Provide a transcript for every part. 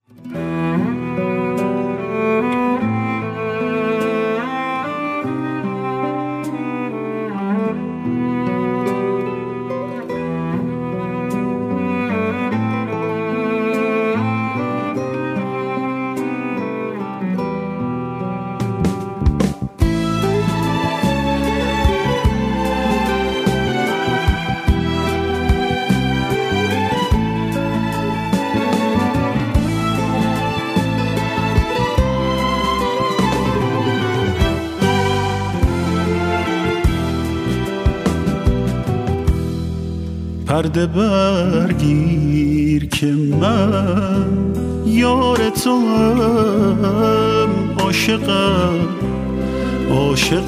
پرده برگیر که من یار توام، عاشقم، عاشق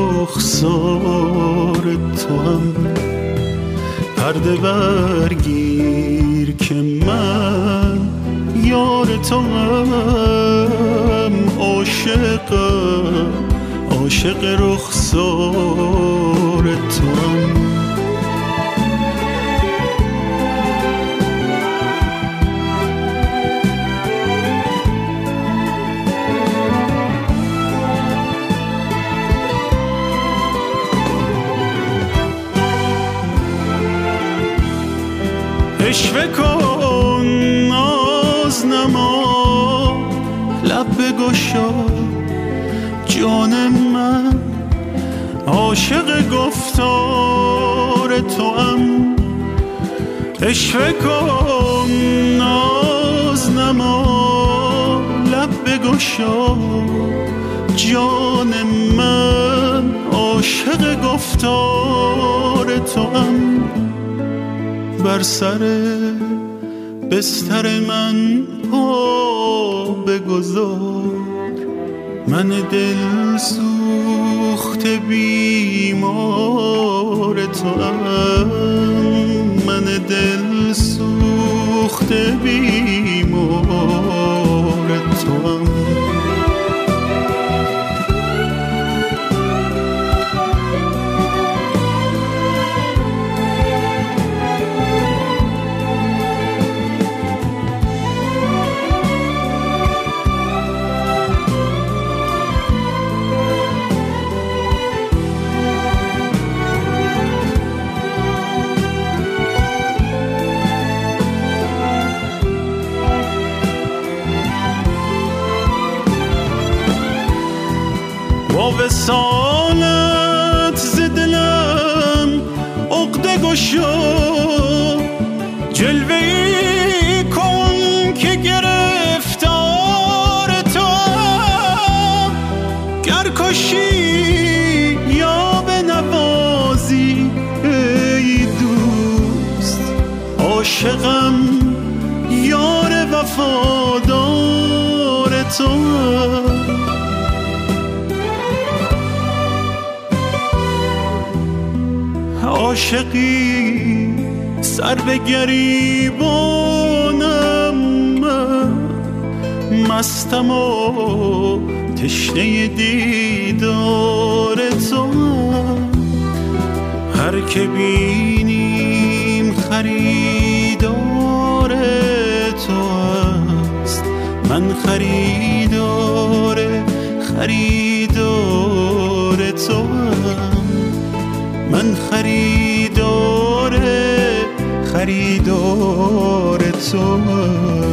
رخسار توام. پرده برگیر که من یار توام، عاشقم، عاشق رخسار توام. عشوه کن ناز نما، لب بگشا جان من، عاشق گفتار توام. عشوه کن ناز نما، لب بگشا جان من، عاشق گفتار توام. بر سر بستر من پا بگذار، من دل سوخته بیمار توام. من دل سوخته بیمار توام. وصالت ز دلم عقده گشا، جلوه‌ای کن که گرفتار توام. گر کشی یا بنوازی ای دوست، عاشقم، یار وفادار توام. عاشقی سر به گریبانم، من مستم و تشنه دیدار تو. هر که بینیم خریدار تو است، من خریدار تو. من خریدار تو.